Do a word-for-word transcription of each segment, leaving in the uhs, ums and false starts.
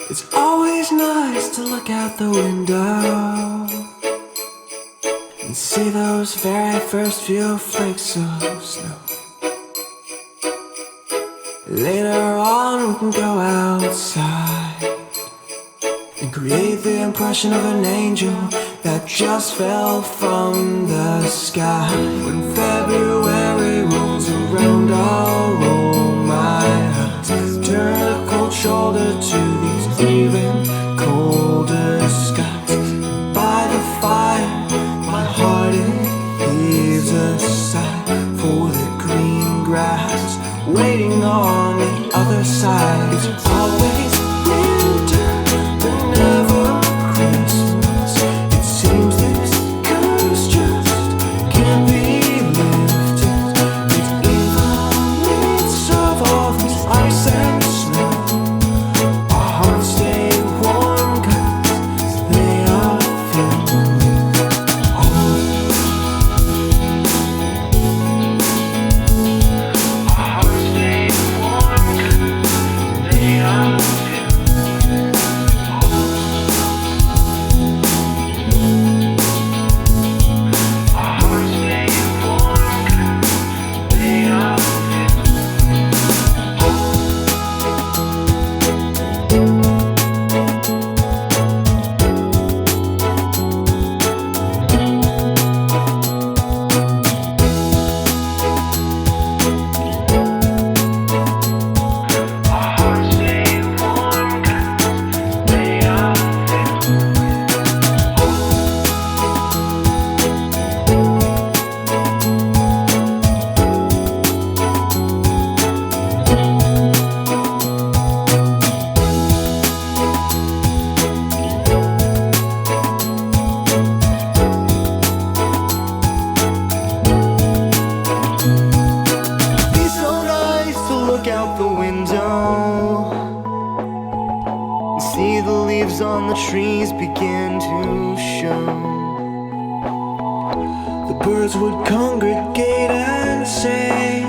It's always nice to look out the window and see those very first few flakes of snow. Later on we can go outside and create the impression of an angel that just fell from the sky. When February rolls around, I'll roll my eyes, turn a cold shoulder to these even colder skies. And by the fire, my heart it heaves a sigh for the green grass waiting on the other side. It's always winter, but never Christmas. It seems this curse just can't be lifted. It's in the midst of all this ice and snow. Our hearts stay warm 'cause they are filled with hope. Our hearts stay warm 'cause they are filled with hope. Our hearts stay warm 'cause they are Our hearts stay warm 'cause they are filled with hope. Be so nice to look out the window and see the leaves on the trees begin to show. The birds would congregate and say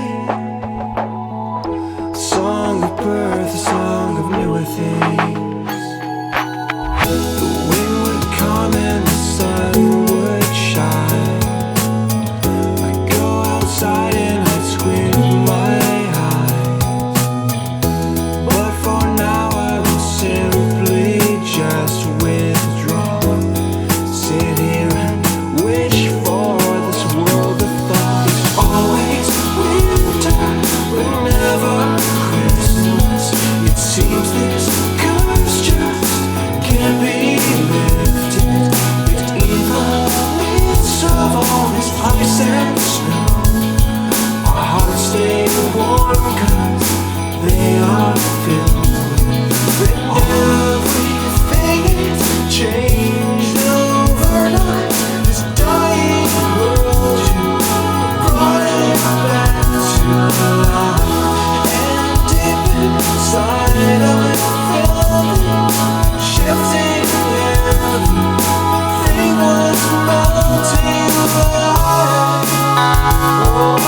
a song of birth, a song of newer things. The wind would come and the sun would shine. I'd go outside and I'd squint my eyes, but for now I will simply just withdraw. Sit here and wish for this world of thought. It's always winter, but never Christmas. It seems this curse just can't be lifted. It's in the midst of all this ice and snow. Our hearts stay warm 'cause they are filled with everything is changed overnight. This dying world, you brought it back to life. And deep inside I felt it shifting and everything was melting away. Oh,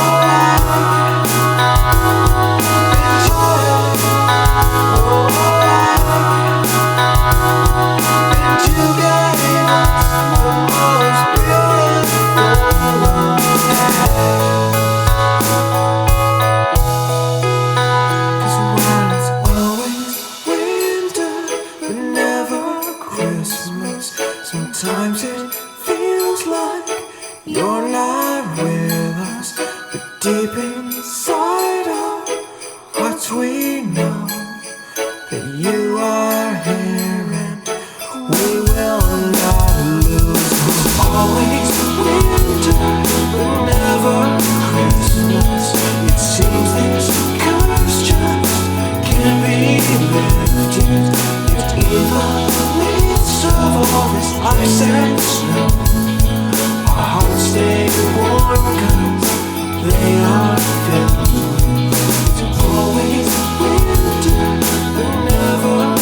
sometimes it feels like you're not with us, but deep inside our hearts we know that you are here and we will not lose. It's always winter, but never Christmas. It seems this curse just can't be lifted. It's in the midst of all this ice and snow. Our hearts stay warm 'cause they are filled with. It's always winter, but never